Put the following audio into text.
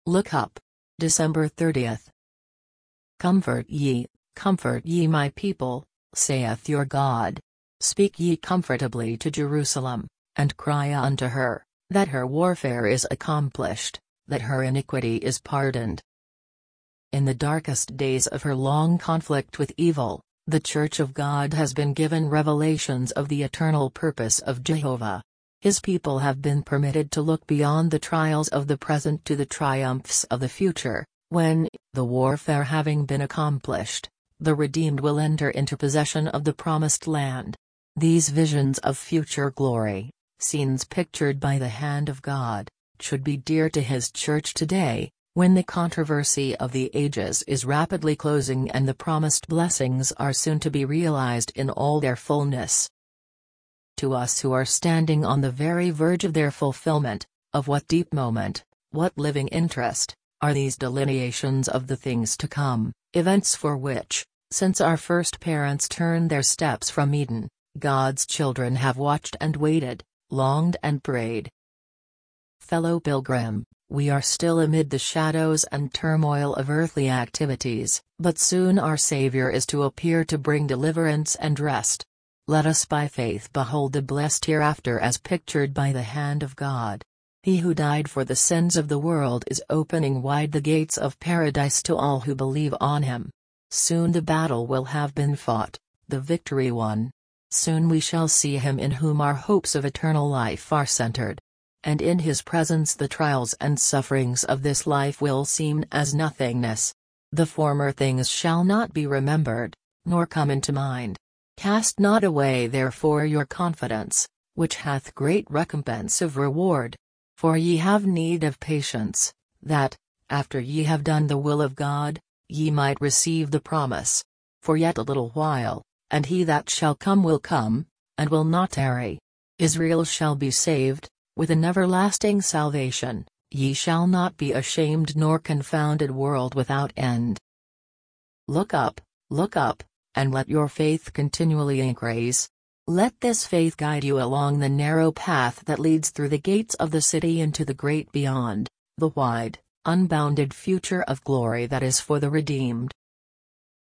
Look up. December 30th. Comfort ye, my people, saith your God. Speak ye comfortably to Jerusalem, and cry unto her, that her warfare is accomplished, that her iniquity is pardoned. In the darkest days of her long conflict with evil, the Church of God has been given revelations of the eternal purpose of Jehovah. His people have been permitted to look beyond the trials of the present to the triumphs of the future, when, the warfare having been accomplished, the redeemed will enter into possession of the promised land. These visions of future glory, scenes pictured by the hand of God, should be dear to His Church today, when the controversy of the ages is rapidly closing and the promised blessings are soon to be realized in all their fullness. To us who are standing on the very verge of their fulfillment, of what deep moment, what living interest, are these delineations of the things to come, events for which, since our first parents turned their steps from Eden, God's children have watched and waited, longed and prayed. Fellow pilgrim, we are still amid the shadows and turmoil of earthly activities, but soon our Savior is to appear to bring deliverance and rest. Let us by faith behold the blessed hereafter as pictured by the hand of God. He who died for the sins of the world is opening wide the gates of paradise to all who believe on Him. Soon the battle will have been fought, the victory won. Soon we shall see Him in whom our hopes of eternal life are centered. And in His presence the trials and sufferings of this life will seem as nothingness. The former things shall not be remembered, nor come into mind. Cast not away therefore your confidence, which hath great recompense of reward. For ye have need of patience, that, after ye have done the will of God, ye might receive the promise. For yet a little while, and He that shall come will come, and will not tarry. Israel shall be saved, with an everlasting salvation. Ye shall not be ashamed nor confounded, world without end. Look up, and let your faith continually increase. Let this faith guide you along the narrow path that leads through the gates of the city into the great beyond, the wide, unbounded future of glory that is for the redeemed.